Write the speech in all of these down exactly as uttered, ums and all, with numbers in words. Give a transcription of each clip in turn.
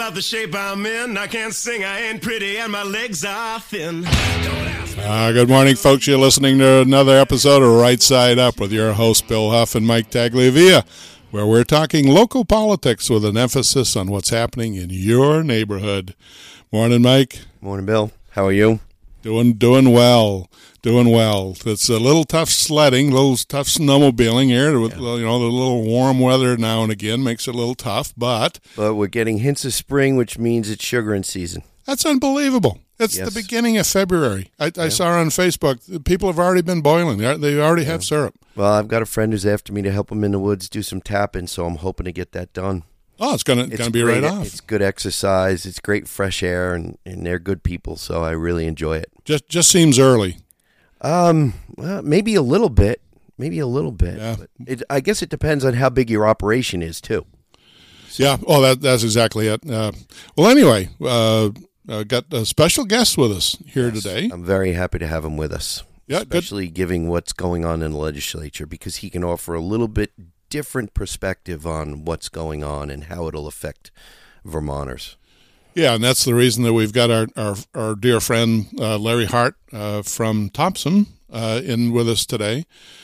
about the shape I'm in. I can't sing, I ain't pretty, and my legs are thin. Uh, good morning, folks. You're listening to another episode of Right Side Up with your hosts, Bill Huff and Mike Tagliavia, where we're talking local politics with an emphasis on what's happening in your neighborhood. Morning, Mike. Morning, Bill. How are you? Doing doing well. Doing well. It's a little tough sledding, a little tough snowmobiling here. With, yeah. You know, the little warm weather now and again makes it a little tough, but... But we're getting hints of spring, which means it's sugaring season. That's unbelievable. It's yes. the beginning of February. I, yeah. I saw on Facebook, people have already been boiling. They already have yeah. syrup. Well, I've got a friend who's after me to help him in the woods do some tapping, so I'm hoping to get that done. Oh, it's going to be great. right off. It's good exercise. It's great fresh air, and, and they're good people, so I really enjoy it. Just just seems early. Um, well, maybe a little bit. Maybe a little bit. Yeah. But it, I guess it depends on how big your operation is, too. So. Yeah. Oh, that that's exactly it. Uh, well, anyway, uh, uh, got a special guest with us here yes, today. I'm very happy to have him with us. Yeah, especially good. Given what's going on in the legislature, because he can offer a little bit different perspective on what's going on and how it'll affect Vermonters. Yeah, and that's the reason that we've got our our, our dear friend uh, Larry Hart uh, from Thompson uh, in with us today.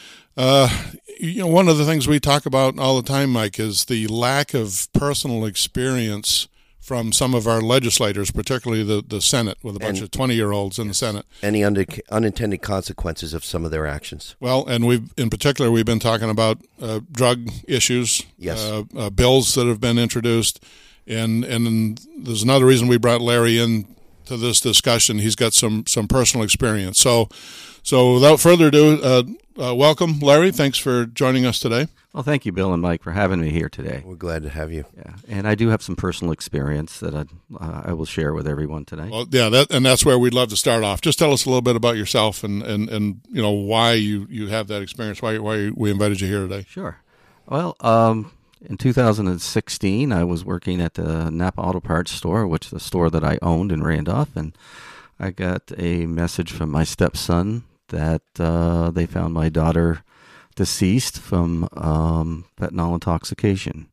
Uh, you know, one of the things we talk about all the time, Mike, is the lack of personal experience from some of our legislators, particularly the, the Senate, with a bunch and, of twenty-year-olds in the Senate. Any under, unintended consequences of some of their actions. Well, and we've in particular, we've been talking about uh, drug issues, yes. uh, uh, bills that have been introduced, and and there's another reason we brought Larry in to this discussion. He's got some, some personal experience. So, so without further ado, uh, uh, welcome, Larry. Thanks for joining us today. Well, thank you, Bill and Mike, for having me here today. We're glad to have you. Yeah, and I do have some personal experience that I, uh, I will share with everyone today. Well, yeah, that, and that's where we'd love to start off. Just tell us a little bit about yourself and, and, and you know why you, you have that experience, why why we invited you here today. Sure. Well, um, in two thousand sixteen, I was working at the Napa Auto Parts store, which is the store that I owned in Randolph, and I got a message from my stepson that uh, they found my daughter deceased from um, fentanyl intoxication.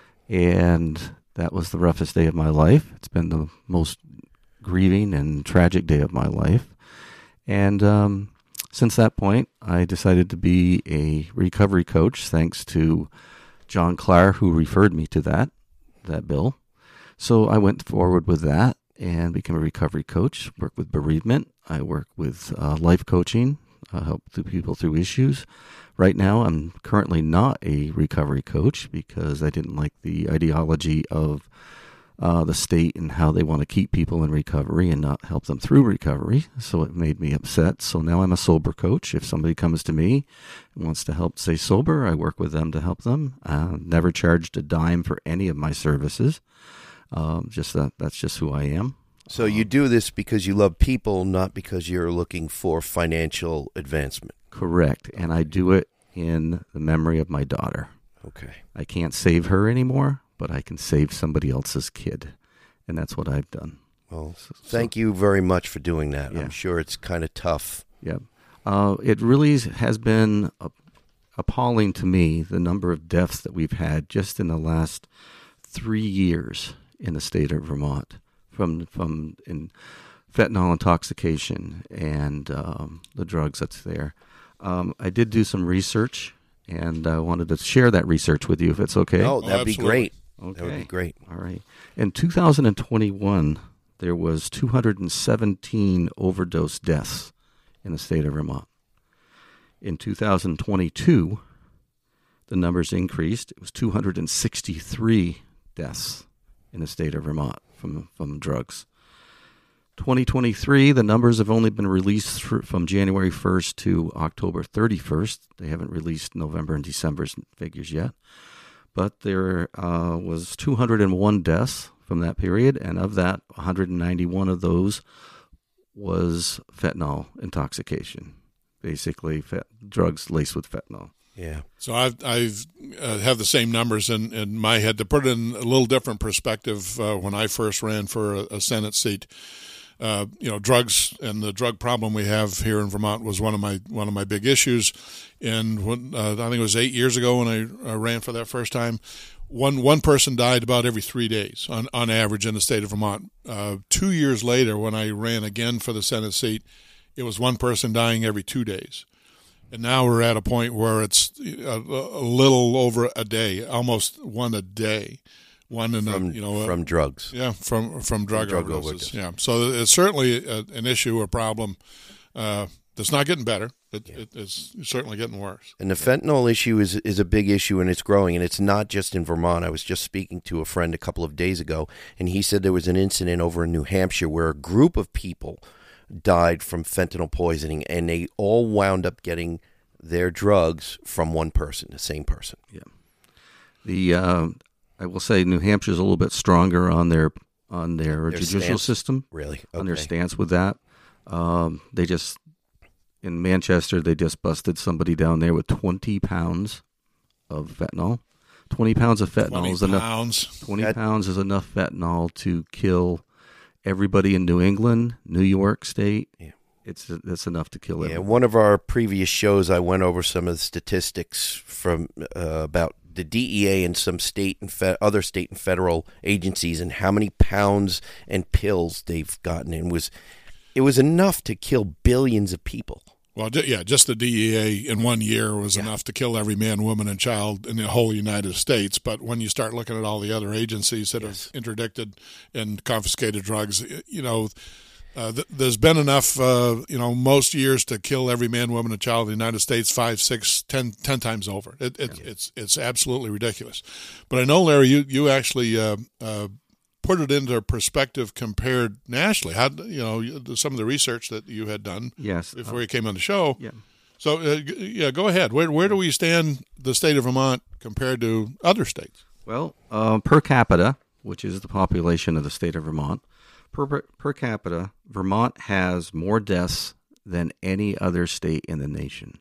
And that was the roughest day of my life. It's been the most grieving and tragic day of my life. And um, since that point, I decided to be a recovery coach, thanks to John Clark, who referred me to that, that bill. So I went forward with that and became a recovery coach, work with bereavement. I work with uh, life coaching, uh, help people through issues. Right now, I'm currently not a recovery coach because I didn't like the ideology of uh, the state and how they want to keep people in recovery and not help them through recovery. So it made me upset. So now I'm a sober coach. If somebody comes to me and wants to help stay sober, I work with them to help them. Uh, never charged a dime for any of my services. Um, just that, that's just who I am. So you do this because you love people, not because you're looking for financial advancement. Correct. And I do it in the memory of my daughter. Okay. I can't save her anymore, but I can save somebody else's kid. And that's what I've done. Well, thank so, you very much for doing that. Yeah. I'm sure it's kind of tough. Yeah. Uh, it really has been a, appalling to me, the number of deaths that we've had just in the last three years in the state of Vermont from, from in fentanyl intoxication and um, the drugs that's there. Um, I did do some research, and I uh, wanted to share that research with you, if it's okay. Oh, that'd oh, be great. Okay. That would be great. All right. In two thousand twenty-one, there was two hundred seventeen overdose deaths in the state of Vermont. In two thousand twenty-two, the numbers increased. It was two hundred sixty-three deaths in the state of Vermont from, from drugs. twenty twenty-three, the numbers have only been released from January first to October thirty-first. They haven't released November and December's figures yet. But there uh, was two hundred one deaths from that period, and of that, one hundred ninety-one of those was fentanyl intoxication, basically fat, drugs laced with fentanyl. Yeah. So I've I've uh, have the same numbers in, in my head. To put it in a little different perspective, uh, when I first ran for a, a Senate seat, uh, you know, drugs and the drug problem we have here in Vermont was one of my one of my big issues. And when, uh, I think it was eight years ago when I uh, ran for that first time, one one person died about every three days on, on average in the state of Vermont. Uh, two years later, when I ran again for the Senate seat, it was one person dying every two days. And now we're at a point where it's a, a little over a day, almost one a day. One in from, a, you know, from a, drugs. Yeah, from from drug, from drug overdoses. overdose. Yeah, so it's certainly a, an issue, a problem uh, that's not getting better. It, yeah. it, it's certainly getting worse. And the fentanyl issue is is a big issue, and it's growing, and it's not just in Vermont. I was just speaking to a friend a couple of days ago, and he said there was an incident over in New Hampshire where a group of people died from fentanyl poisoning, and they all wound up getting their drugs from one person, the same person. Yeah. The uh, I will say New Hampshire's a little bit stronger on their on their, their judicial stance? system. Really? Okay. On their stance with that. Um, they just in Manchester they just busted somebody down there with twenty pounds of fentanyl. Twenty pounds of fentanyl is pounds. enough. Twenty that, pounds is enough fentanyl to kill everybody in New England, New York State. Yeah. It's that's enough to kill everyone. Yeah, one of our previous shows, I went over some of the statistics from uh, about the D E A and some state and fe- other state and federal agencies, and how many pounds and pills they've gotten. And was it was enough to kill billions of people. Well, yeah, just the D E A in one year was yeah. enough to kill every man, woman, and child in the whole United States. But when you start looking at all the other agencies that yes. have interdicted and confiscated drugs, you know. Uh, th- there's been enough, uh, you know, most years to kill every man, woman, and child in the United States five, six, ten, ten times over. It, it, yeah. It's it's absolutely ridiculous. But I know, Larry, you you actually uh, uh, put it into perspective compared nationally. How you know some of the research that you had done yes. before uh, you came on the show. Yeah. So uh, yeah, go ahead. Where where do we stand, the state of Vermont, compared to other states? Well, uh, per capita, which is the population of the state of Vermont. Per, per capita, Vermont has more deaths than any other state in the nation.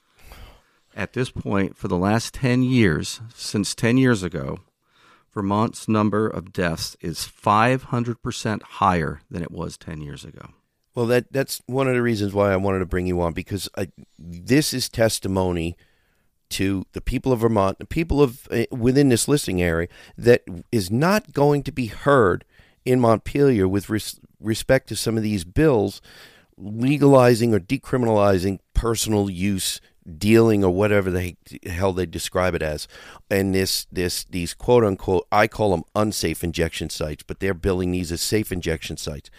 At this point, for the last ten years, since ten years ago, Vermont's number of deaths is five hundred percent higher than it was ten years ago. Well, that that's one of the reasons why I wanted to bring you on, because I, this is testimony to the people of Vermont, the people of uh, within this listening area, that is not going to be heard in Montpelier with res- respect to some of these bills legalizing or decriminalizing personal use, dealing, or whatever the hell they describe it as. And this, this, these quote unquote, I call them unsafe injection sites, but they're billing these as safe injection sites.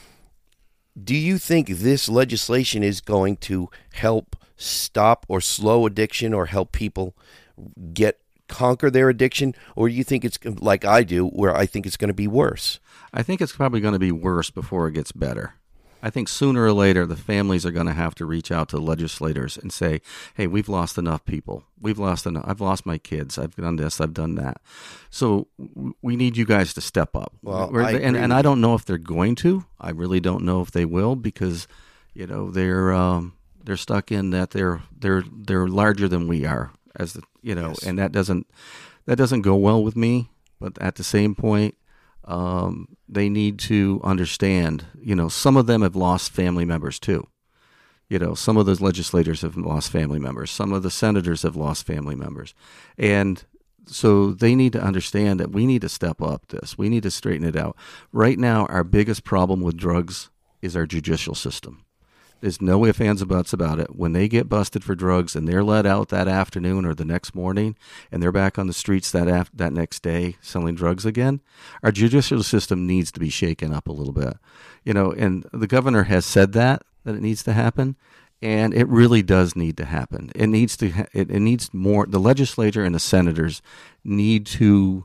Do you think this legislation is going to help stop or slow addiction, or help people get conquer their addiction, or do you think it's like I do, where I think it's going to be worse? I think it's probably going to be worse before it gets better. I think sooner or later the families are going to have to reach out to legislators and say, hey, we've lost enough people. We've lost enough. I've lost my kids. I've done this. I've done that. So we need you guys to step up. Well, We're, I and, agree and I don't know if they're going to. I really don't know if they will, because, you know, they're um, they're stuck in that they're they're they're larger than we are. As the, you know, yes. and that doesn't that doesn't go well with me. But at the same point, um, they need to understand. You know, some of them have lost family members too. You know, some of those legislators have lost family members. Some of the senators have lost family members, and so they need to understand that we need to step up this. We need to straighten it out. Right now, our biggest problem with drugs is our judicial system. There's no ifs, ands, or buts about it. When they get busted for drugs and they're let out that afternoon or the next morning, and they're back on the streets that af- that next day selling drugs again, our judicial system needs to be shaken up a little bit. You know, and the governor has said that, that it needs to happen, and it really does need to happen. It needs to. Ha- it, it needs more. The legislature and the senators need to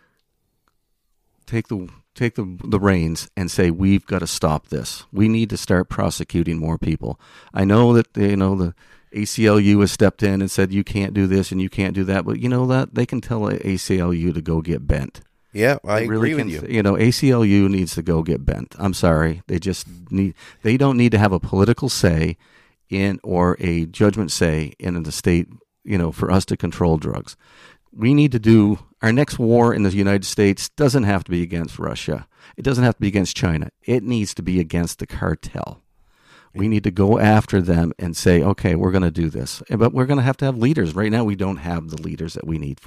take the take the the reins and say, we've got to stop this. We need to start prosecuting more people. I know that, you know, the A C L U has stepped in and said you can't do this and you can't do that, but you know that they can tell A C L U to go get bent. Yeah, I they really agree can, with you. You know, A C L U needs to go get bent. I'm sorry. They just need, they don't need to have a political say in, or a judgment say in the state, you know, for us to control drugs. We need to do, our next war in the United States doesn't have to be against Russia. It doesn't have to be against China. It needs to be against the cartel. We need to go after them and say, okay, we're going to do this. But we're going to have to have leaders. Right now, we don't have the leaders that we need for it.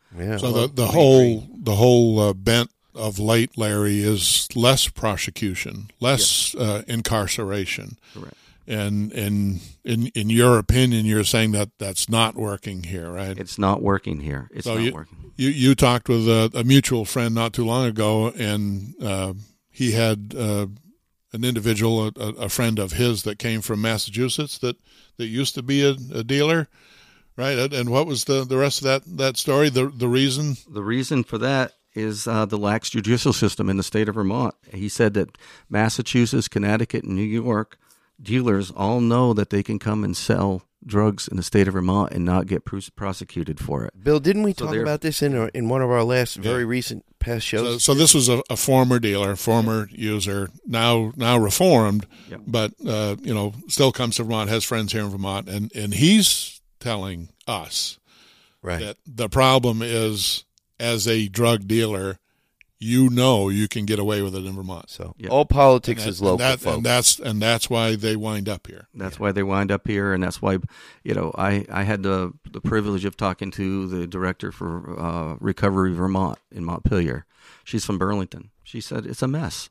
Yeah, So well, the the we whole agree. the whole uh, bent of late, Larry, is less prosecution, less uh, incarceration. Correct. And and in in your opinion, you're saying that that's not working here, right? It's not working here. It's So not you, working. You you talked with a, a mutual friend not too long ago, and uh, he had uh, an individual, a, a friend of his, that came from Massachusetts that, that used to be a, a dealer, right? And what was the, the rest of that, that story? The the reason? The reason for that is uh, the lax judicial system in the state of Vermont. He said that Massachusetts, Connecticut, and New York dealers all know that they can come and sell drugs in the state of Vermont and not get pros- prosecuted for it. Bill, didn't we So talk they're- about this in our, in one of our last very Yeah. recent past So, shows? so this was a, a former dealer, former user, now now reformed, Yep. but uh, you know still comes to Vermont, has friends here in Vermont, and, and he's telling us Right. that the problem is, as a drug dealer, you know you can get away with it in Vermont. So Yeah. all politics And is that- local, and, that, folks. and that's and that's why they wind up here. That's why they wind up here, and that's why, you know, I, I had the the privilege of talking to the director for uh, Recovery Vermont in Montpelier. She's from Burlington. She said it's a mess.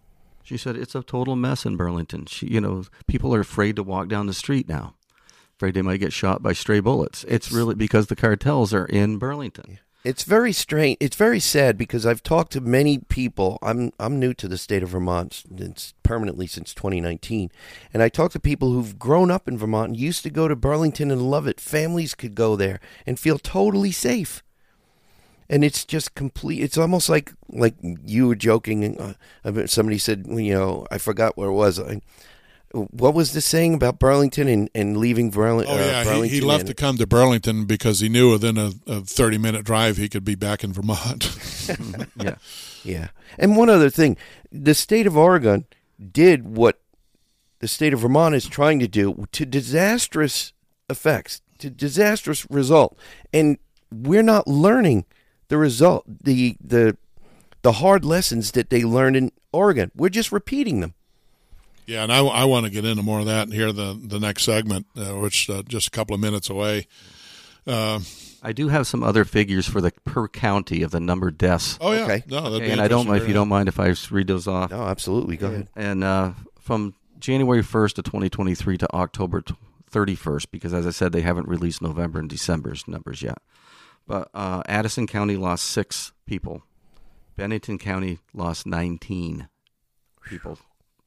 She said it's a total mess in Burlington. She, you know, people are afraid to walk down the street now, afraid they might get shot by stray bullets. It's really because the cartels are in Burlington. It's very strange. It's very sad because I've talked to many people. I'm I'm new to the state of Vermont since, permanently since twenty nineteen, and I talk to people who've grown up in Vermont and used to go to Burlington and love it. Families could go there and feel totally safe. And it's just complete. It's almost like like you were joking. Uh, about- somebody said, well, you know, I forgot where it was. I, what was the saying about Burlington and, and leaving Burli- Oh uh, yeah, he, Burlington? he left and- to come to Burlington because he knew within a, a thirty minute drive he could be back in Vermont. Yeah. Yeah. And one other thing, the state of Oregon did what the state of Vermont is trying to do to disastrous effects, to disastrous result. And we're not learning the result, the the the hard lessons that they learned in Oregon. We're just repeating them. Yeah, and I, I want to get into more of that here the the next segment, uh, which uh, just a couple of minutes away. Uh, I do have some other figures for the per county of the number of deaths. oh yeah, Okay. no, that'd be Okay, and I don't interesting if to you hear. don't mind if I just read those off. No, absolutely. Go ahead. And uh, from January first of twenty twenty-three to October thirty-first, because as I said, they haven't released November and December's numbers yet. But uh, Addison County lost six people. Bennington County lost nineteen people.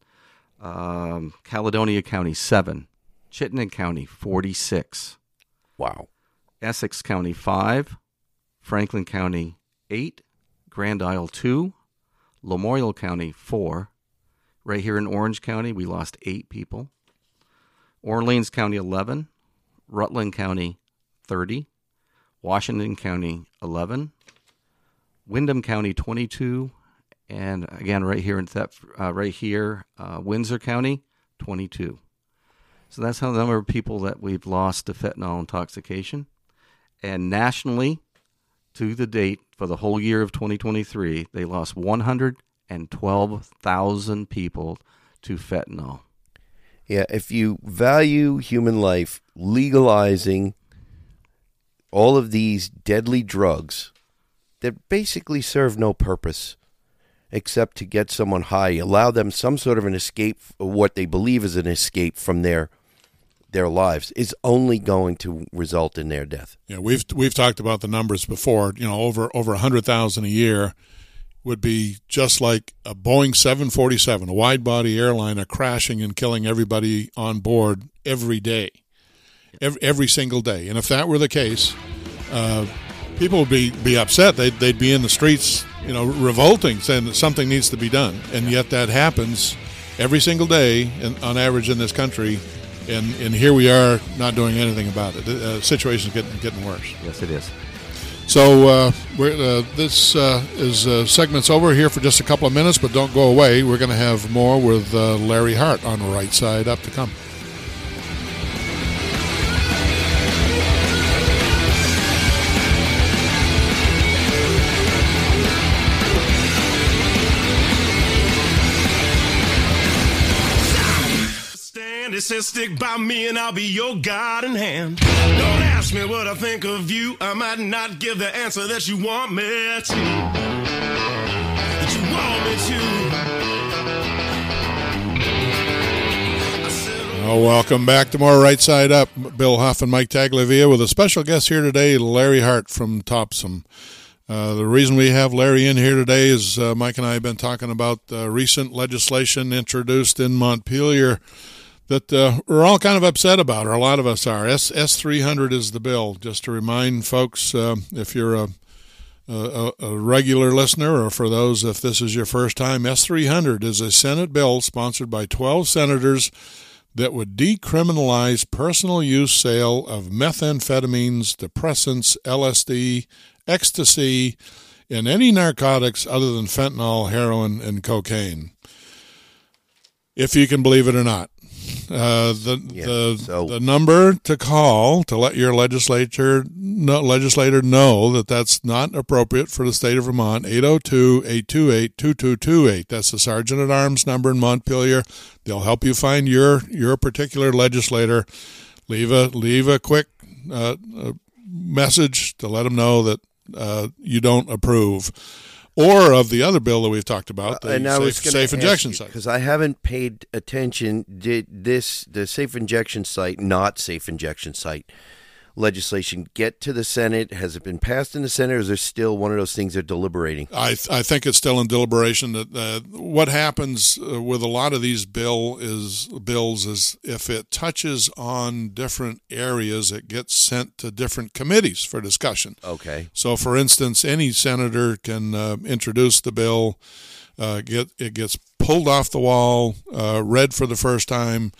Um, Caledonia County, seven. Chittenden County, forty-six. Wow. Essex County, five. Franklin County, eight. Grand Isle, two. Lamoille County, four. Right here in Orange County, we lost eight people. Orleans County, eleven. Rutland County, thirty. Washington County, eleven. Windham County, twenty-two. And again, right here in Thep- uh, right here, uh, Windsor County, twenty-two. So that's how the number of people that we've lost to fentanyl intoxication. And nationally, to the date for the whole year of twenty twenty-three, they lost one hundred twelve thousand people to fentanyl. Yeah, if you value human life, legalizing all of these deadly drugs that basically serve no purpose except to get someone high, allow them some sort of an escape, or what they believe is an escape from their their lives, is only going to result in their death. Yeah, we've we've talked about the numbers before. You know, over over a hundred thousand a year would be just like a Boeing seven forty-seven, a wide body airliner crashing and killing everybody on board every day, every, every single day. And if that were the case, uh, people would be, be upset. They'd, they'd be in the streets, you know, revolting, saying that something needs to be done. And yet that happens every single day in, on average in this country. And, and here we are not doing anything about it. The uh, situation's getting, getting worse. Yes, it is. So uh, we're, uh, this uh, is uh, segment's over here for just a couple of minutes, but don't go away. We're going to have more with uh, Larry Hart on Right Side Up to come. Stand Daddy says stick by me and I'll be your guiding hand. Don't ask me what I think of you. I might not give the answer that you want me to. That you want me to. I said, Oh, welcome back to more Right Side Up. Bill Huff and Mike Tagliavia with a special guest here today, Larry Hart from Topsom. Uh, the reason we have Larry in here today is uh, Mike and I have been talking about uh, recent legislation introduced in Montpelier that uh, we're all kind of upset about, or a lot of us are. S S three hundred is the bill. Just to remind folks, uh, if you're a, a, a regular listener, or for those if this is your first time, S three hundred is a Senate bill sponsored by twelve senators that would decriminalize personal use sale of methamphetamines, depressants, L S D, ecstasy, and any narcotics other than fentanyl, heroin, and cocaine. If you can believe it or not. Uh, the Yeah, the so- the number to call to let your legislature no, legislator know that that's not appropriate for the state of Vermont, eight oh two, eight two eight, two two two eight. That's the Sergeant at Arms number in Montpelier. They'll help you find your your particular legislator. Leave a leave a quick uh, uh, message to let them know that uh, you don't approve. Or of the other bill that we've talked about, the and I was safe, gonna safe ask injection you, site. because I haven't paid attention. Did this the safe injection site, not safe injection site legislation, get to the Senate? Has it been passed in the Senate, or is there still one of those things they're deliberating? I I think it's still in deliberation. That uh, what happens uh, with a lot of these bill is bills is if it touches on different areas, it gets sent to different committees for discussion. Okay. So, for instance, any senator can uh, introduce the bill, uh, get it gets pulled off the wall, uh, read for the first time,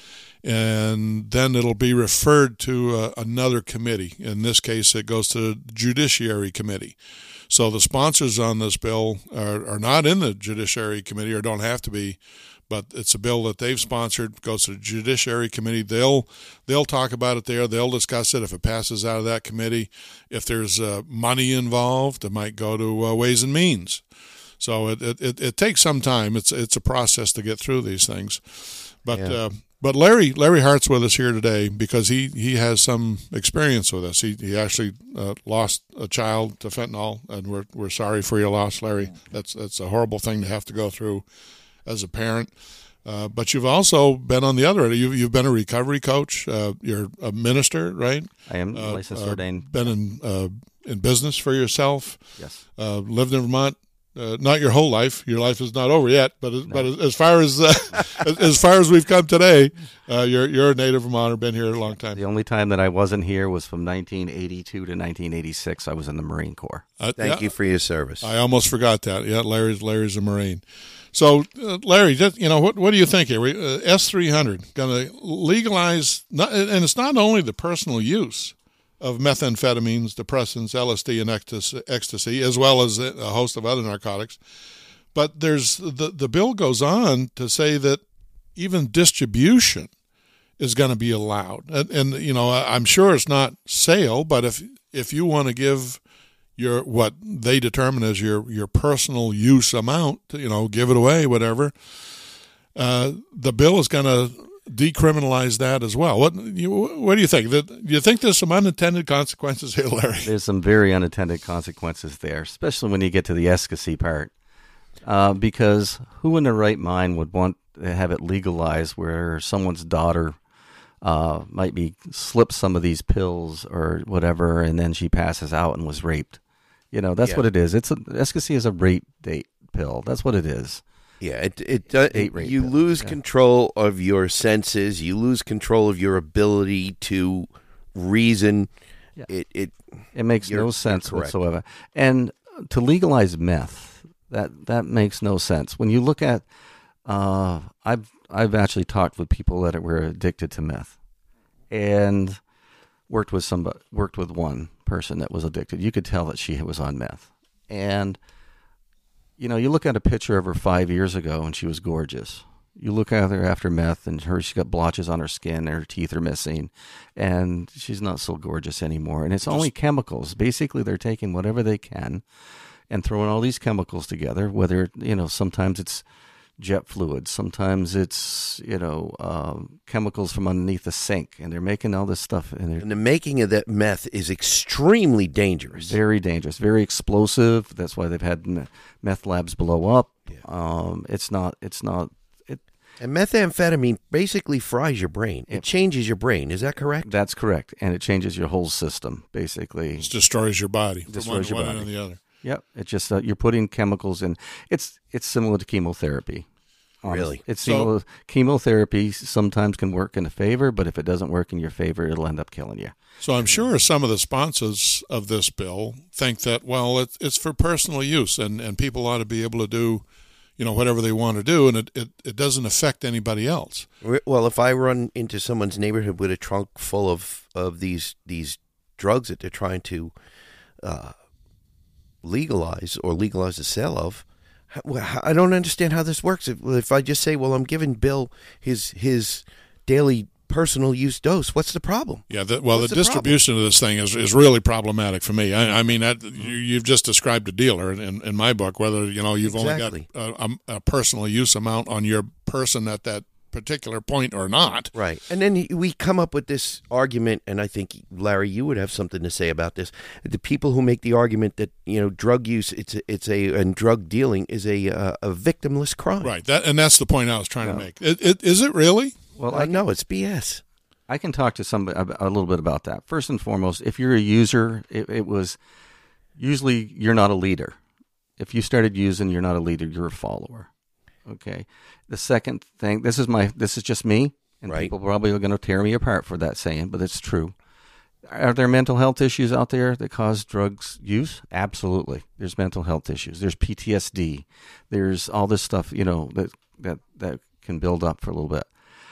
and then it'll be referred to uh, another committee. In this case, it goes to the Judiciary Committee. So the sponsors on this bill are, are not in the Judiciary Committee, or don't have to be, but it's a bill that they've sponsored, goes to the Judiciary Committee. They'll they'll talk about it there. They'll discuss it if it passes out of that committee. If there's uh, money involved, it might go to uh, Ways and Means. So it, it, it takes some time. It's it's a process to get through these things. But Yeah. uh, but Larry Larry Hart's with us here today because he, he has some experience with this. He he actually uh, lost a child to fentanyl, and we're we're sorry for your loss, Larry. That's that's a horrible thing to have to go through as a parent. Uh, but you've also been on the other end. You've, you've been a recovery coach. Uh, you're a minister, right? I am Uh, licensed uh, ordained. Been in uh, in business for yourself. Yes. Uh, lived in Vermont. Uh, not your whole life. Your life is not over yet. But as, but as far as uh, as, as far as we've come today, uh, you're you're a native Vermonter. Been here a long time. The only time that I wasn't here was from nineteen eighty-two to nineteen eighty-six. I was in the Marine Corps. Uh, Thank yeah, you for your service. I almost forgot that. Yeah, Larry's Larry's a Marine. So, uh, Larry, just, you know, what what do you think here? We, uh, S three hundred going to legalize, not, and it's not only the personal use of methamphetamines, depressants, L S D, and ecstasy, ecstasy, as well as a host of other narcotics. But there's the the bill goes on to say that even distribution is going to be allowed, and, and you know, I'm sure it's not sale, but if if you want to give your what they determine as your your personal use amount, you know, give it away, whatever. Uh, the bill is going to decriminalize that as well. What you, what do you think? That, do you think there's some unintended consequences here, Larry? There's some very unintended consequences there, especially when you get to the efficacy part. Uh, because who in their right mind would want to have it legalized where someone's daughter uh, might be slipped some of these pills or whatever, and then she passes out and was raped? You know, that's Yeah. what it is. It's a, efficacy is a rape date pill. That's what it is. Yeah, it it does. Date rape You bill, lose yeah. control of your senses. You lose control of your ability to reason. Yeah. It it It makes You're- no you're sense correct. whatsoever. And to legalize meth, that that makes no sense. When you look at, uh, I've I've actually talked with people that were addicted to meth, and worked with some worked with one person that was addicted. You could tell that she was on meth, and you know, you look at a picture of her five years ago, and she was gorgeous. You look at her after meth, and her she's got blotches on her skin, and her teeth are missing, and she's not so gorgeous anymore. And it's only chemicals. Basically, they're taking whatever they can and throwing all these chemicals together. Whether, you know, sometimes it's jet fluid. Sometimes it's, you know, um, chemicals from underneath the sink, and they're making all this stuff. And, and the making of that meth is extremely dangerous. Very dangerous, very explosive. That's why they've had meth labs blow up. Yeah. Um, it's not, it's not, it. And methamphetamine basically fries your brain. It, it changes your brain. Is that correct? That's correct. And it changes your whole system, basically. It destroys your body. Destroys from one, your one body. end to the other. Yep. It's just, uh, you're putting chemicals in. It's, it's similar to chemotherapy. Honestly. Really? It's so, similar. Chemotherapy sometimes can work in a favor, but if it doesn't work in your favor, it'll end up killing you. So I'm sure some of the sponsors of this bill think that, well, it, it's for personal use, and, and people ought to be able to do, you know, whatever they want to do, and it, it, it doesn't affect anybody else. Well, if I run into someone's neighborhood with a trunk full of, of these these drugs that they're trying to uh, legalize or legalize the sale of, I don't understand how this works. If, if I just say, well, I'm giving Bill his his daily personal use dose, what's the problem? Yeah, the, well, what's the, the distribution problem? of this thing is, is really problematic for me. I, I mean, that, you, you've just described a dealer in, in my book, whether, you know, you've exactly. only got a, a, a personal use amount on your person at that particular point or not. Right. And then we come up with this argument, and I think, Larry, you would have something to say about this. The people who make the argument that, you know, drug use, it's a, it's a and drug dealing is a uh, a victimless crime. Right. That and that's the point I was trying No. to make. It, it, is it really? Well, Uh, I no, it's B S. I can talk to somebody a little bit about that. First and foremost, if you're a user, it, it was usually you're not a leader. If you started using, you're not a leader, you're a follower. Okay. The second thing, this is my, this is just me, and Right. people probably are going to tear me apart for that saying, but it's true. Are there mental health issues out there that cause drugs use? Absolutely. There's mental health issues. There's P T S D. There's all this stuff, you know, that that that can build up for a little bit.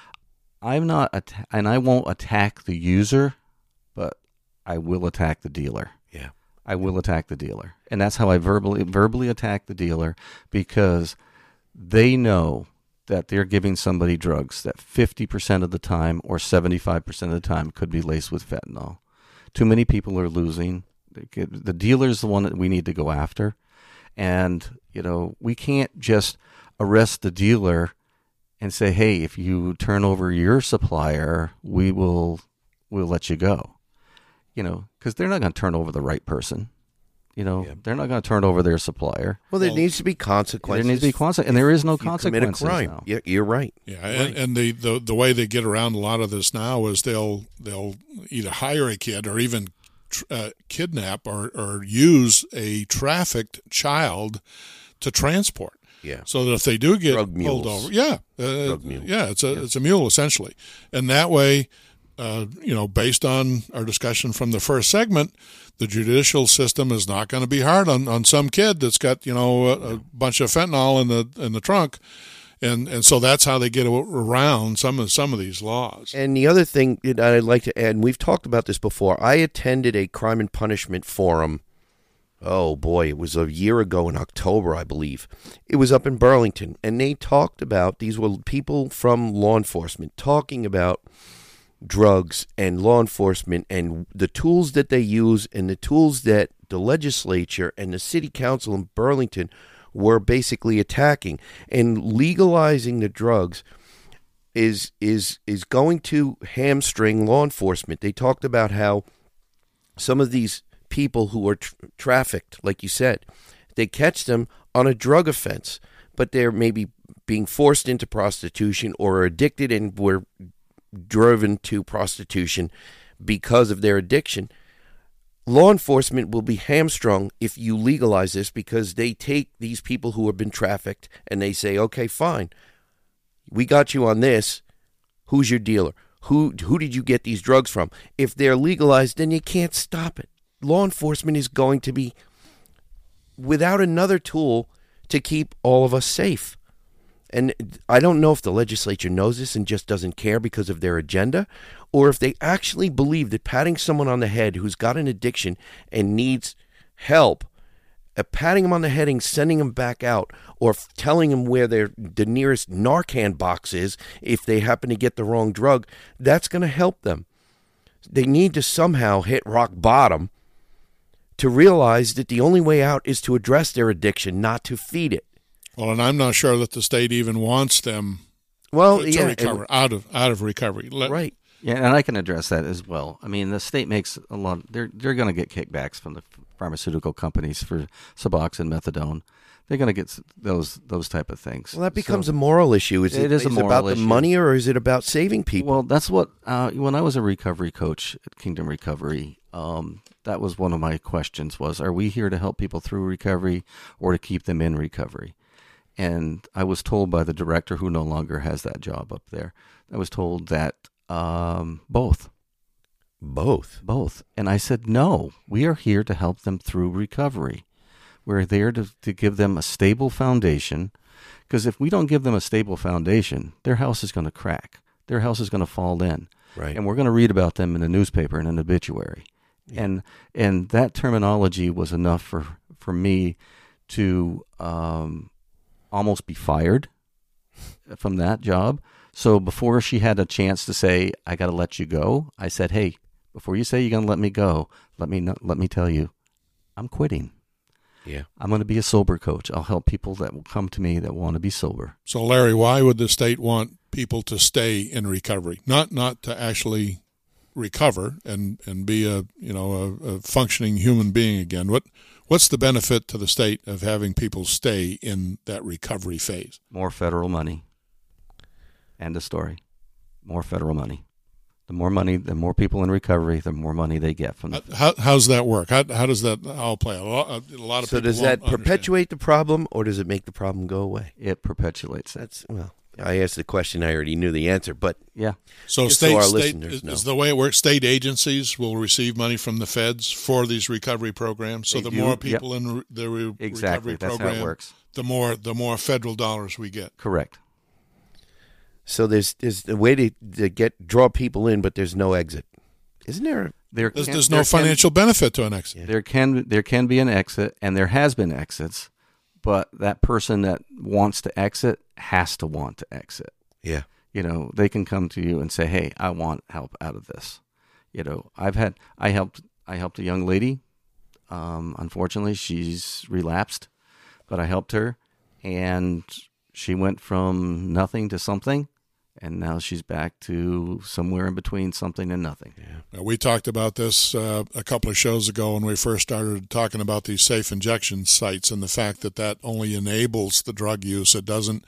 I'm not, att- and I won't attack the user, but I will attack the dealer. Yeah. I will attack the dealer. And that's how I verbally verbally attack the dealer, because they know that they're giving somebody drugs that fifty percent of the time or seventy-five percent of the time could be laced with fentanyl. Too many people are losing. The dealer's the one that we need to go after. And, you know, we can't just arrest the dealer and say, hey, if you turn over your supplier, we will we'll let you go. You know, because they're not going to turn over the right person. You know, Yeah. they're not going to turn over their supplier. Well, there Well, needs to be consequences. There needs to be consequences, and there is no if you commit a consequences crime. now. Yeah, you're right. Yeah, Right. and, and the, the the way they get around a lot of this now is they'll they'll either hire a kid or even tr- uh, kidnap or, or use a trafficked child to transport. Yeah. So that if they do get Drug pulled mules. over, yeah, uh, Drug mule. yeah, it's a Yeah. it's a mule essentially, and that way, uh, you know, based on our discussion from the first segment, the judicial system is not going to be hard on, on some kid that's got, you know, a, a bunch of fentanyl in the in the trunk, and and so that's how they get around some of some of these laws. And the other thing that I'd like to add, and we've talked about this before, I attended a crime and punishment forum. Oh, boy, it was a year ago in October, I believe. It was up in Burlington, and they talked about, these were people from law enforcement talking about drugs and law enforcement and the tools that they use and the tools that the legislature and the city council in Burlington were basically attacking. And legalizing the drugs is is is going to hamstring law enforcement. They talked about how some of these people who are tra- trafficked, like you said, they catch them on a drug offense, but they're maybe being forced into prostitution or are addicted and were driven to prostitution because of their addiction. Law enforcement will be hamstrung if you legalize this, because they take these people who have been trafficked and they say, okay, fine, we got you on this. Who's your dealer? Who who did you get these drugs from? If they're legalized, then you can't stop it. Law enforcement is going to be without another tool to keep all of us safe. And I don't know if the legislature knows this and just doesn't care because of their agenda, or if they actually believe that patting someone on the head who's got an addiction and needs help, uh, patting them on the head and sending them back out, or f- telling them where their the nearest Narcan box is if they happen to get the wrong drug, that's going to help them. They need to somehow hit rock bottom to realize that the only way out is to address their addiction, not to feed it. Well, and I'm not sure that the state even wants them Well, to, to yeah, recover and- out of out of recovery. Let- right. Yeah, and I can address that as well. I mean, the state makes a lot. They're they're going to get kickbacks from the pharmaceutical companies for Suboxone, methadone. They're going to get s- those those type of things. Well, that becomes So- a moral issue. Is it, It is a it moral about the issue. money, or is it about saving people? Well, that's what uh, when I was a recovery coach at Kingdom Recovery, um, that was one of my questions: was Are we here to help people through recovery or to keep them in recovery? And I was told by the director, who no longer has that job up there, I was told that um, both, Both. both. And I said, no, we are here to help them through recovery. We're there to, to give them a stable foundation, because if we don't give them a stable foundation, their house is going to crack. Their house is going to fall in. Right. And we're going to read about them in the newspaper in an obituary. And and that terminology was enough for, for me to um, almost be fired from that job. So before she had a chance to say, I got to let you go, I said, hey, before you say you're going to let me go, let me know, let me tell you, I'm quitting. Yeah. I'm going to be a sober coach. I'll help people that will come to me that want to be sober. So, Larry, why would the state want people to stay in recovery, not not to actually recover and, and be a you know a, a functioning human being again? What what's the benefit to the state of having people stay in that recovery phase? More federal money. End of story. More federal money. The more money, the more people in recovery, the more money they get from the How, how's that work? How, how does that all play? A lot, a lot of So people does that won't understand. perpetuate the problem, or does it make the problem go away? It perpetuates it. That's well. I asked the question. I already knew the answer, but Yeah. So Just so state, our state listeners is, know. is the way it works. State agencies will receive money from the feds for these recovery programs. So They the do, more yep. people in re- the re- Exactly. recovery That's program, how it works. the more the more federal dollars we get. Correct. so there's there's a way to, to get draw people in, but there's no exit, isn't there? There There's, can- there's there no can- financial benefit to an exit. There can there can be an exit, and there has been exits, but that person that wants to exit has to want to exit. Yeah. You know, they can come to you and say, "Hey, I want help out of this." You know, I've had I helped I helped a young lady. Um, unfortunately, she's relapsed, but I helped her, and she went from nothing to something, and now she's back to somewhere in between something and nothing. Now, we talked about this uh, a couple of shows ago when we first started talking about these safe injection sites and the fact that that only enables the drug use. It doesn't.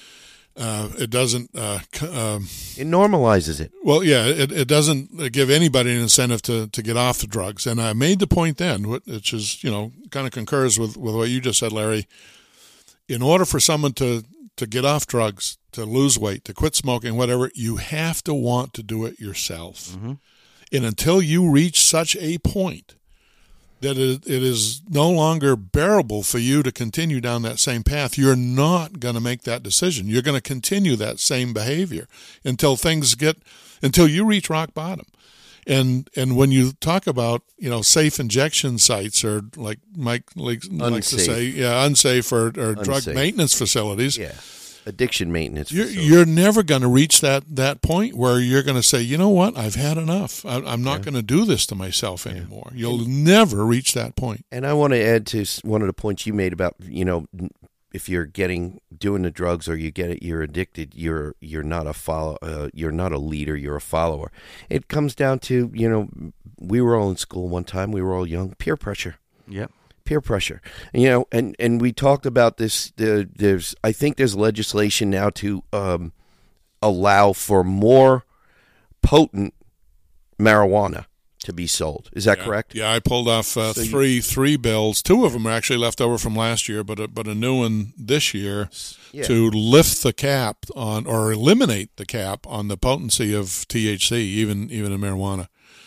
Uh, it doesn't. Uh, c- um, It normalizes it. well, yeah, it, it doesn't give anybody an incentive to, to get off the drugs. And I made the point then, wh- which is you know kind of concurs with, with what you just said, Larry. In order for someone to to get off drugs, to lose weight, to quit smoking, whatever, you have to want to do it yourself. Mm-hmm. And until you reach such a point that it, it is no longer bearable for you to continue down that same path, you're not going to make that decision. You're going to continue that same behavior until things get, until you reach rock bottom. And and when you talk about, you know, safe injection sites, or like Mike likes, likes to Unsafe. say, yeah, unsafe or, or drug Unsafe. maintenance facilities, Yeah. Addiction maintenance. you're, facility. you're never going to reach that, that point where you're going to say, you know what, I've had enough. I, I'm not going to do this to myself anymore. You'll never reach that point. And I want to add to s- one of the points you made about, you know, n- if you're getting doing the drugs or you get it, you're addicted. You're you're not a follow. Uh, you're not a leader. You're a follower. It comes down to, you know, we were all in school one time. We were all young. Peer pressure. Yep. Peer pressure. You know, and and we talked about this. The, there's I think there's legislation now to um, allow for more potent marijuana to be sold. Is that Yeah. correct? Yeah, I pulled off uh, So you- three three bills. Two of them are actually left over from last year, but a, but a new one this year Yeah. to lift the cap on or eliminate the cap on the potency of T H C, even even in marijuana.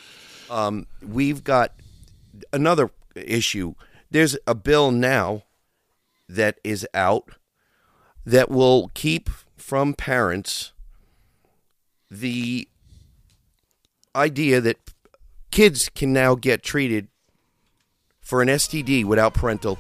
Um, we've got another issue. There's a bill now that is out that will keep from parents the idea that kids can now get treated for an S T D without parental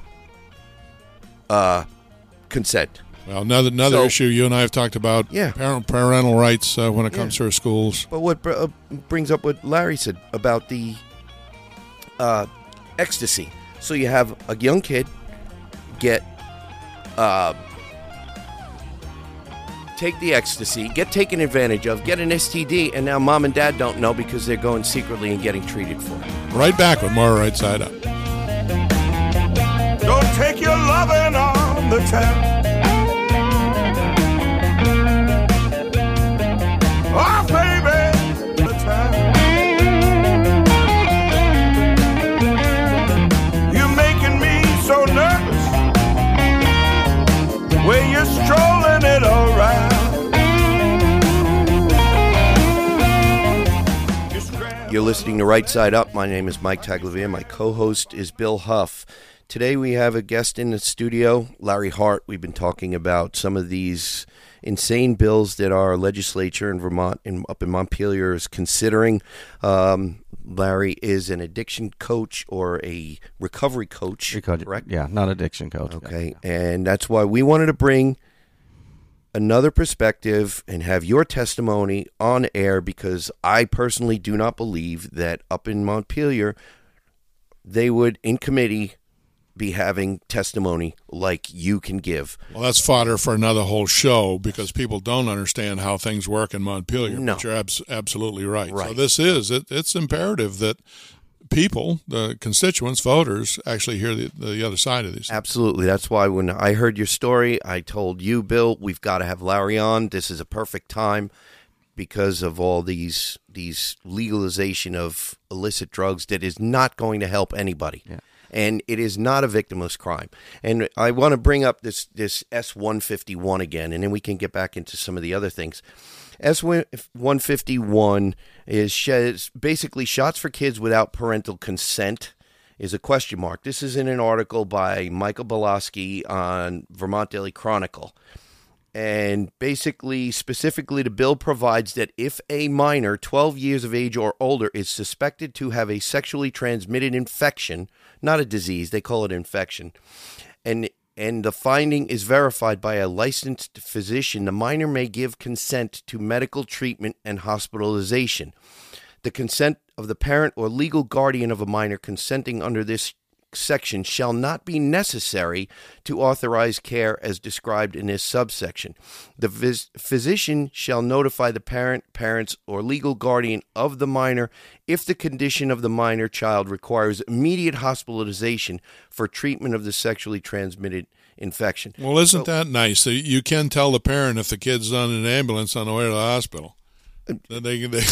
uh, consent. Well, another another So- issue you and I have talked about, Yeah. parent, parental rights uh, when it comes to our schools. But what br- uh, brings up what Larry said about the uh, ecstasy. So you have a young kid get uh, take the ecstasy, get taken advantage of, get an S T D, and now mom and dad don't know because they're going secretly and getting treated for it. Right back with more Right Side Up. Don't take your loving on the town. Oh, baby, the town. You're making me so nervous when you're strolling it around. You're listening to Right Side Up. My name is Mike Taglavia. My co-host is Bill Huff. Today we have a guest in the studio, Larry Hart. We've been talking about some of these insane bills that our legislature in Vermont and up in Montpelier is considering. Um, Larry is an addiction coach or a recovery coach, Recovery, correct? Yeah, not addiction coach. Okay, Yeah. and that's why we wanted to bring another perspective and have your testimony on air, because I personally do not believe that up in Montpelier they would, in committee, be having testimony like you can give. Well, that's fodder for another whole show because people don't understand how things work in Montpelier. No. But you're abs- absolutely right. Right. So this is, it, it's imperative that people, the constituents, voters, actually hear the, the other side of these things. Absolutely. That's why when I heard your story, I told you, Bill, we've got to have Larry on. This is a perfect time because of all these these legalization of illicit drugs that is not going to help anybody. Yeah. And it is not a victimless crime. And I want to bring up this, this S one fifty-one again, and then we can get back into some of the other things. S one fifty-one is sh- basically shots for kids without parental consent is a question mark. This is in an article by Michael Belaski on Vermont Daily Chronicle. And basically, specifically, the bill provides that if a minor twelve years of age or older is suspected to have a sexually transmitted infection, not a disease, they call it infection, and and the finding is verified by a licensed physician, the minor may give consent to medical treatment and hospitalization. The consent of the parent or legal guardian of a minor consenting under this section shall not be necessary to authorize care as described in this subsection. The phys- physician shall notify the parent, parents, or legal guardian of the minor if the condition of the minor child requires immediate hospitalization for treatment of the sexually transmitted infection. Well, isn't So- that nice? That you can tell the parent if the kid's on an ambulance on the way to the hospital. That they, they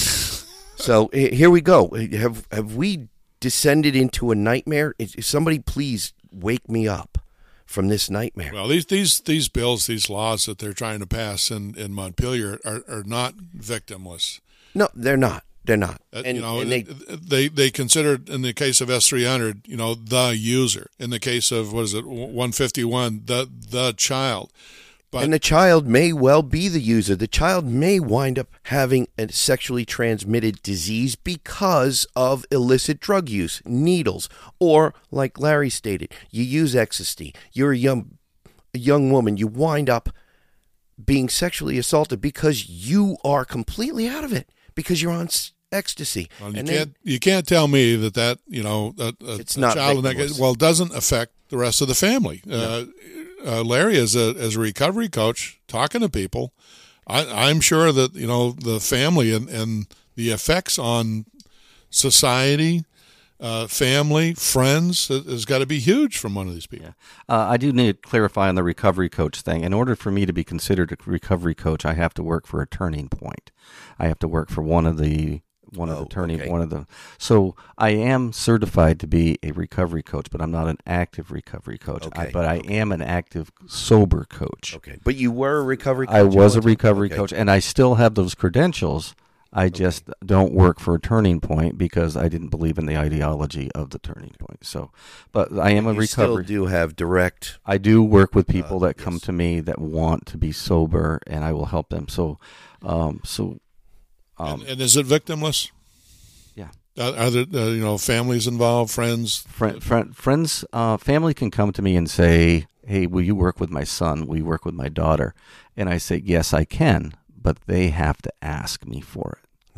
So eh, here we go. Have have we descended into a nightmare? Is- Somebody please wake me up from this nightmare. Well, these these these bills, these laws that they're trying to pass in, in Montpelier are, are not victimless. No, they're not. They're not. Uh, And, you know, and they, they they considered in the case of S three hundred, you know, the user. In the case of what is it, one fifty-one, the the child. But and the child may well be the user. The child may wind up having a sexually transmitted disease because of illicit drug use, needles, or like Larry stated, you use ecstasy. You're a young, a young woman. You wind up being sexually assaulted because you are completely out of it because you're on s- ecstasy. well, you And can't then, you can't tell me that that you know a, a, It's a not child in that victimless. case, well doesn't affect the rest of the family. Uh, uh, Larry, as a as a recovery coach, talking to people, I, I'm sure that you know the family and, and the effects on society, uh, family, friends has got to be huge from one of these people. Yeah. Uh, I do need to clarify on the recovery coach thing. In order for me to be considered a recovery coach, I have to work for a Turning Point. I have to work for one of the one of Oh, the turning okay. one of the. So I am certified to be a recovery coach, but I'm not an active recovery coach. Okay, I, but I okay. am an active sober coach. okay, but you were a recovery coach. I at was a one time? recovery Okay. coach, and I still have those credentials. I just don't work for a Turning Point because I didn't believe in the ideology of the Turning Point. So, but I am a You recovery. still do have direct. I do work with people Uh, that come yes. to me that want to be sober, and I will help them. So, um, so, um, and, and is it victimless? yeah. Uh, are there uh, you know families involved, friends? Friend, friend, friends, uh, family can come to me and say, "Hey, will you work with my son? Will you work with my daughter?" And I say, "Yes, I can," but they have to ask me for it. Okay.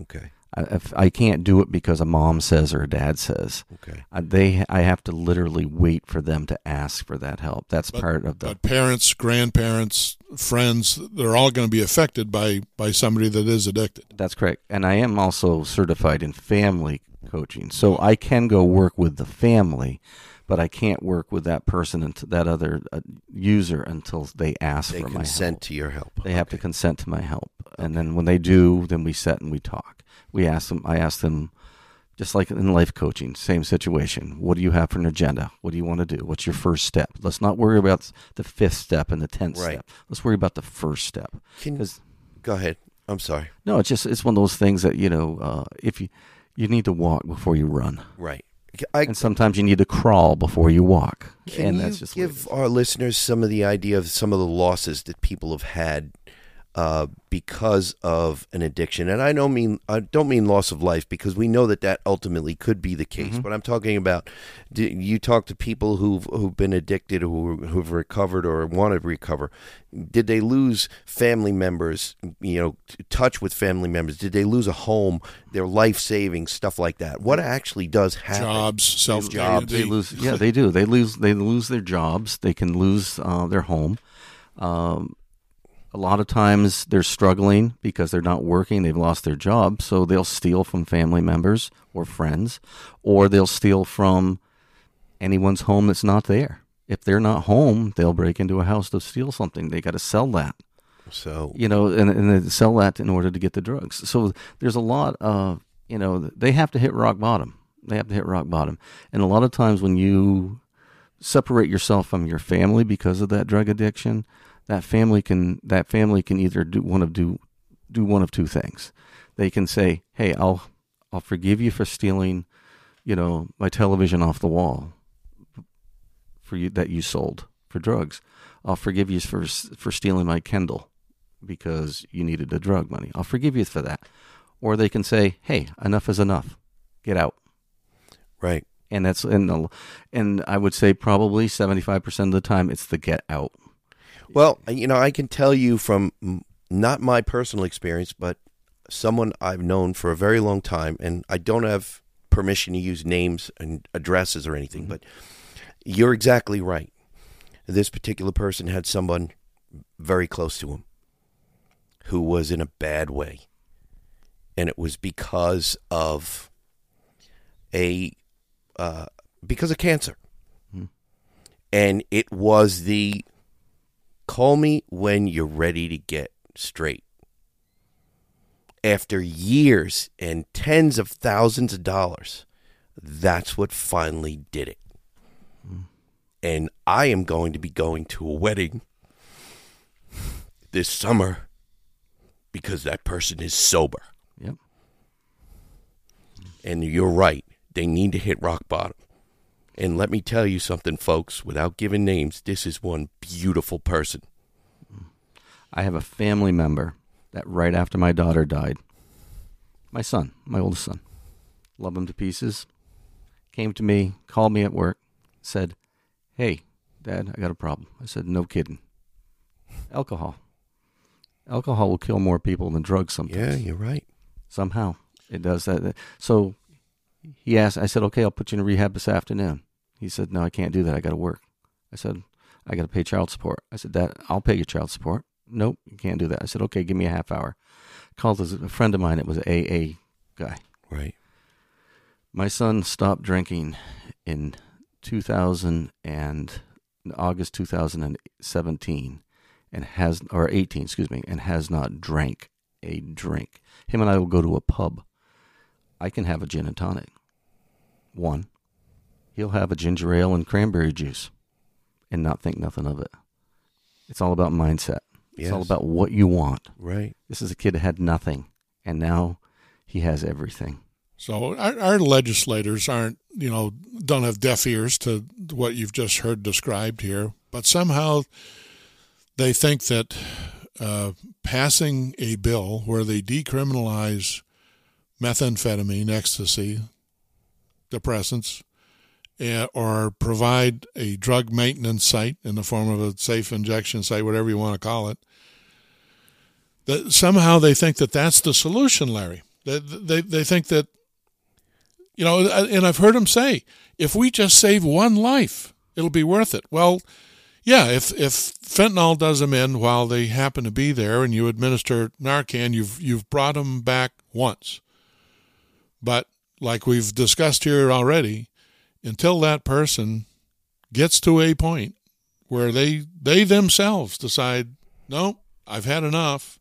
I, if I can't do it because a mom says or a dad says. Okay. I, they, I have to literally wait for them to ask for that help. That's But, part of the. but parents, grandparents, friends, they're all going to be affected by, by somebody that is addicted. That's correct. And I am also certified in family coaching. So I can go work with the family, but I can't work with that person and that other uh, user until they ask They for my help. consent to your help. They have to consent to my help. And then when they do, then we sit and we talk. We ask them, I ask them, just like in life coaching, same situation. What do you have for an agenda? What do you want to do? What's your first step? Let's not worry about the fifth step and the tenth Right. step. Let's worry about the first step. Can, 'Cause- go ahead. I'm sorry. no, it's just, it's one of those things that, you know, uh, if you, you need to walk before you run. Right. I, And sometimes you need to crawl before you walk. Can and you that's just what it give is. our listeners some of the idea of some of the losses that people have had uh, because of an addiction? And I don't mean I don't mean loss of life, because we know that that ultimately could be the case. Mm-hmm. But I'm talking about, do you talk to people who've who've been addicted, who who've recovered or want to recover. Did they lose family members? You know, t- touch with family members. Did they lose a home? Their life savings, stuff like that. What actually does happen? Jobs, self Jobs. They lose. Yeah, they do. They lose. They lose their jobs. They can lose uh, their home. Um, a lot of times they're struggling because they're not working. They've lost their job, so they'll steal from family members or friends, or they'll steal from anyone's home that's not there. If they're not home, they'll break into a house to steal something. They got to sell that. So You know, and, and they sell that in order to get the drugs. So there's a lot of, you know, they have to hit rock bottom. They have to hit rock bottom. And a lot of times when you separate yourself from your family because of that drug addiction, that family can that family can either do one of do do one of two things. They can say, "Hey, I'll I'll forgive you for stealing, you know, my television off the wall for you that you sold for drugs. I'll forgive you for for stealing my Kindle because you needed the drug money. I'll forgive you for that." Or they can say, "Hey, enough is enough. Get out." right. And that's and the, and I would say probably seventy-five percent of the time it's the get out. Well, you know, I can tell you from mm, not my personal experience, but someone I've known for a very long time, and I don't have permission to use names and addresses or anything, but you're exactly right. This particular person had someone very close to him who was in a bad way, and it was because of a uh, because of cancer, Hmm. and it was the call me when you're ready to get straight. After years and tens of thousands of dollars, that's what finally did it. Hmm. And I am going to be going to a wedding this summer because that person is sober. Yep. And you're right. They need to hit rock bottom. And let me tell you something, folks, without giving names, this is one beautiful person. I have a family member that right after my daughter died, my son, my oldest son, love him to pieces, came to me, called me at work, said, "Hey, Dad, I got a problem." I said, "No kidding. Alcohol. Alcohol will kill more people than drugs sometimes." Yeah, you're right. Somehow it does that. So he asked, I said, "Okay, I'll put you in rehab this afternoon." He said, "No, I can't do that. I got to work." I said, "I got to pay child support." I said, "Dad, I'll pay your child support." "Nope, you can't do that." I said, "Okay, give me a half hour." Called a friend of mine. It was an A A guy. Right. My son stopped drinking in two thousand and August two thousand seventeen and has, or eighteen, excuse me, and has not drank a drink. Him and I will go to a pub. I can have a gin and tonic. One. He'll have a ginger ale and cranberry juice and not think nothing of it. It's all about mindset. It's Yes. all about what you want. Right. This is a kid that had nothing, and now he has everything. So our, our legislators aren't, you know, don't have deaf ears to what you've just heard described here, but somehow they think that uh, passing a bill where they decriminalize methamphetamine, ecstasy, depressants, uh, or provide a drug maintenance site in the form of a safe injection site, whatever you want to call it, that somehow they think that that's the solution, Larry. They, they, they think that, you know, and I've heard them say, if we just save one life, it'll be worth it. Well, yeah, if if fentanyl does them in while they happen to be there and you administer Narcan, you've you've brought them back once. But like we've discussed here already, until that person gets to a point where they they themselves decide, no, I've had enough,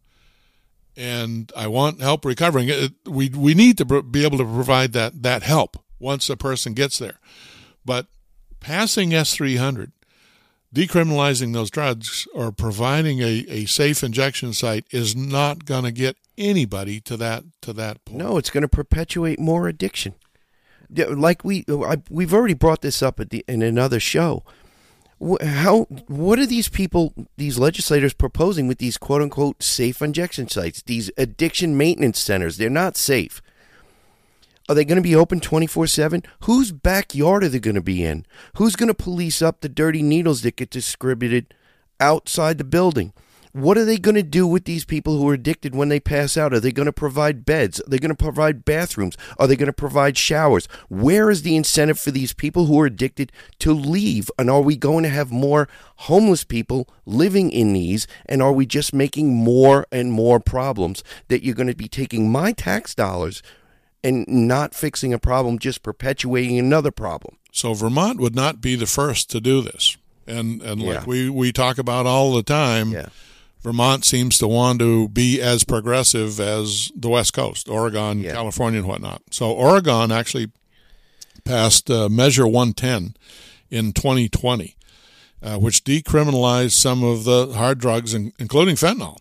and I want help recovering, it, we we need to be able to provide that, that help once a person gets there. But passing S three hundred, decriminalizing those drugs or providing a, a safe injection site is not going to get anybody to that to that point. No, it's going to perpetuate more addiction. Like we I, we've already brought this up at the, in another show. How what are these people, these legislators, proposing with these quote unquote safe injection sites? These addiction maintenance centers, they're not safe. Are they going to be open twenty-four seven? Whose backyard are they going to be in? Who's going to police up the dirty needles that get distributed outside the building? What are they going to do with these people who are addicted when they pass out? Are they going to provide beds? Are they going to provide bathrooms? Are they going to provide showers? Where is the incentive for these people who are addicted to leave? And are we going to have more homeless people living in these? And are we just making more and more problems that you're going to be taking my tax dollars and not fixing a problem, just perpetuating another problem? So Vermont would not be the first to do this. And and like Yeah. we, we talk about all the time, Yeah. Vermont seems to want to be as progressive as the West Coast, Oregon, Yeah. California, and whatnot. So Oregon actually passed uh, Measure one ten in twenty twenty, uh, which decriminalized some of the hard drugs, in, including fentanyl.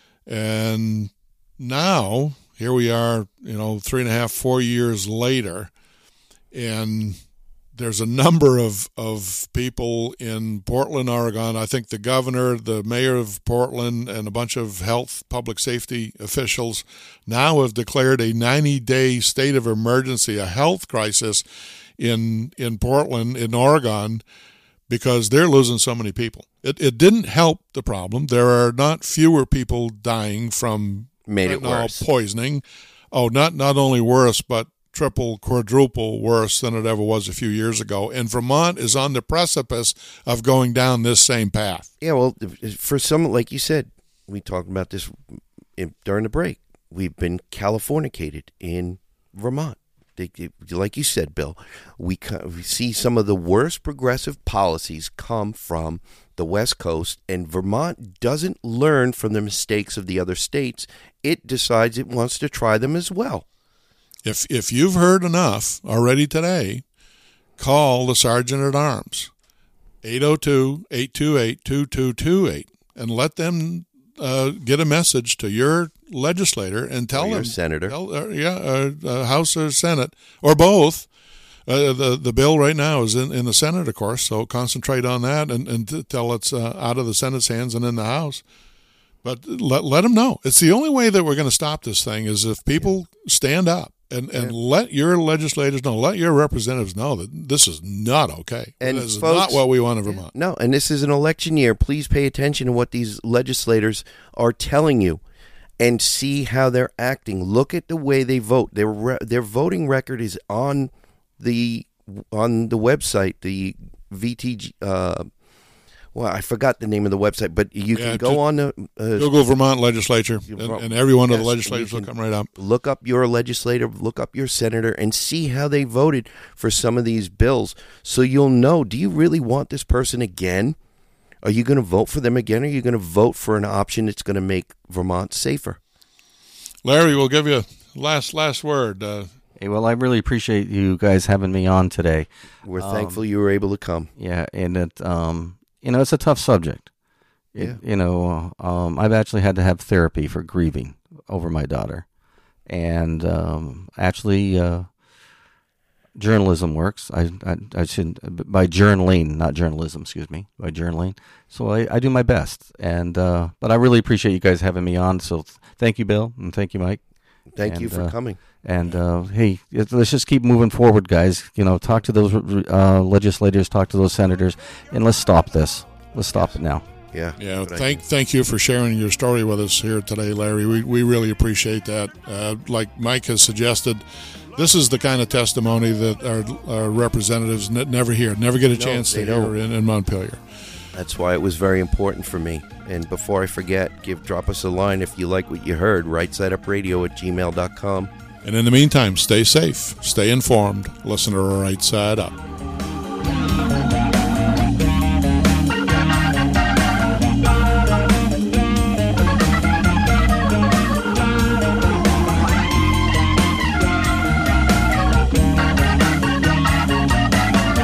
And now, here we are, you know, three and a half, four years later, and there's a number of, of people in Portland, Oregon. I think the governor, the mayor of Portland, and a bunch of health, public safety officials now have declared a ninety-day state of emergency, a health crisis in in Portland, in Oregon, because they're losing so many people. It it didn't help the problem. There are not fewer people dying from Made it fentanyl worse. poisoning. Oh, not not only worse, but triple, quadruple worse than it ever was a few years ago. And Vermont is on the precipice of going down this same path. Yeah, well, for some, like you said, we talked about this in, during the break. We've been Californicated in Vermont. They, they, like you said, Bill, we, co- we see some of the worst progressive policies come from the West Coast, and Vermont doesn't learn from the mistakes of the other states. It decides it wants to try them as well. If if you've heard enough already today, call the Sergeant at Arms, eight oh two, eight two eight, two two two eight, and let them uh, get a message to your legislator and tell Or your them, senator. tell, uh, yeah, uh, uh, House or Senate, or both. Uh, the the bill right now is in, in the Senate, of course, so concentrate on that and, and until it's uh, out of the Senate's hands and in the House. But let, let them know. It's the only way that we're going to stop this thing is if people stand up and, and Yeah. let your legislators know, let your representatives know that this is not okay. And this is folks- not what we want in Vermont. No, and this is an election year. Please pay attention to what these legislators are telling you and see how they're acting. Look at the way they vote. Their re- their voting record is on the on the website, the V T G. Uh, well, I forgot the name of the website, but you Yeah, can go just on the uh, Google Vermont legislature, and, and every one of the Yes, legislators you will can come right up. look up your legislator, look up your senator, and see how they voted for some of these bills, so you'll know, do you really want this person again? Are you going to vote for them again, or are you going to vote for an option that's going to make Vermont safer? Larry, we'll give you last last word. Uh, Hey, well, I really appreciate you guys having me on today. We're Um, thankful you were able to come. Yeah, and it, um, you know, it's a tough subject. It, Yeah. You know, um, I've actually had to have therapy for grieving over my daughter, and um, actually, uh, journalism works. I, I, I should by journaling, not journalism. Excuse me, by journaling. So I, I do my best, and uh, but I really appreciate you guys having me on. So th- thank you, Bill, and thank you, Mike. Thank you And, for uh, coming. And uh, hey, it- let's just keep moving forward, guys. You know, talk to those uh, legislators, talk to those senators, and let's stop this. Let's stop it now. Yeah. Yeah. Good Thank idea. thank you for sharing your story with us here today, Larry. We we really appreciate that. Uh, like Mike has suggested, this is the kind of testimony that our, our representatives n- never hear, never get a No, chance to they don't. hear in, in Montpelier. That's why it was very important for me. And before I forget, give drop us a line if you like what you heard. right side up radio at gmail dot com. And in the meantime, stay safe, stay informed, listen to Right Side Up.